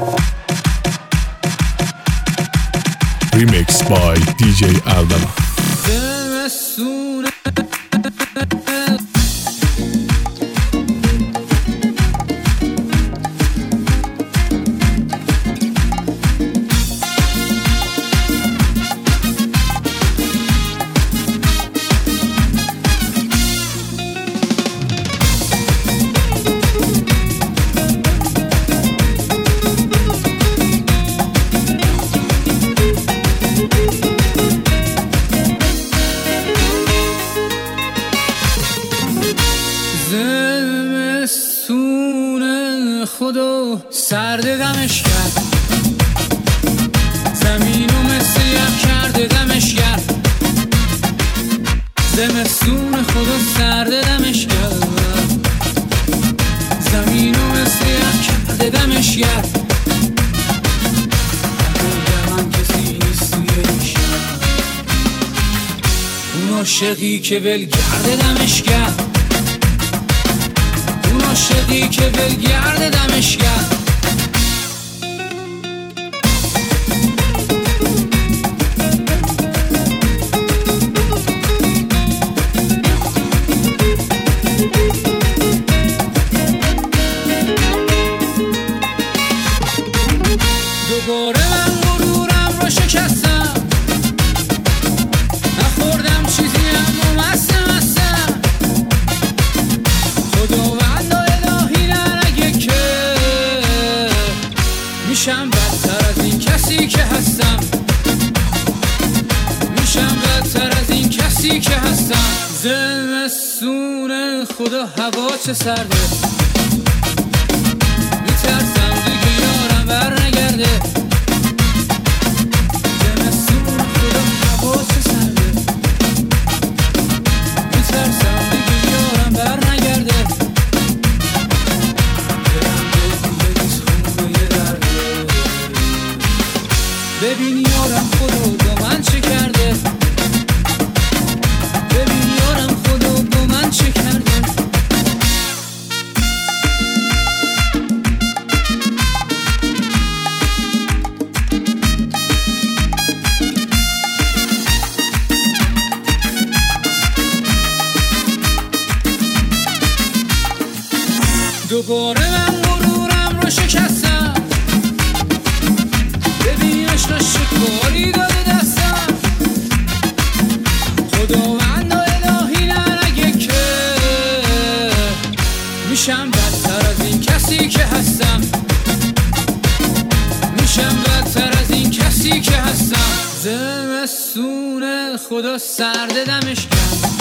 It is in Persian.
Remix by DJ Aldana. زمستون خدا سرد دمش کرد، زمینو مثل یخ کرده دمش کرد. زمستون خدا سرد دمش کرد، زمینو مثل یخ کرده دمش کرد. من کسی نیست توی این شهر، اون عاشقی که ولگرد دمش کرد، عاشقی که ولگرد دمش کرد. دوباره من غرورم رو شکستم، نخوردم چیزی اما مستم. خداوند میشم بدتر از این کسی که هستم، میشم بدتر از این کسی که هستم. زمستون خدا هوا چه سرده، میترسم دیگه یارم بر نگرده. زمستون خدا هوا چه سرده، میترسم دیگه یارم بر نگرده. ببین یارم خدا با من چه کرده، ببین یارم خدا با من چه کرده. دوباره من غرورم رو شکستم، شکاری داده دستم. خداوند و الهی نگه که میشم بدتر از این کسی که هستم، میشم بدتر از این کسی که هستم. زمستون خدا سرد دمش کرد،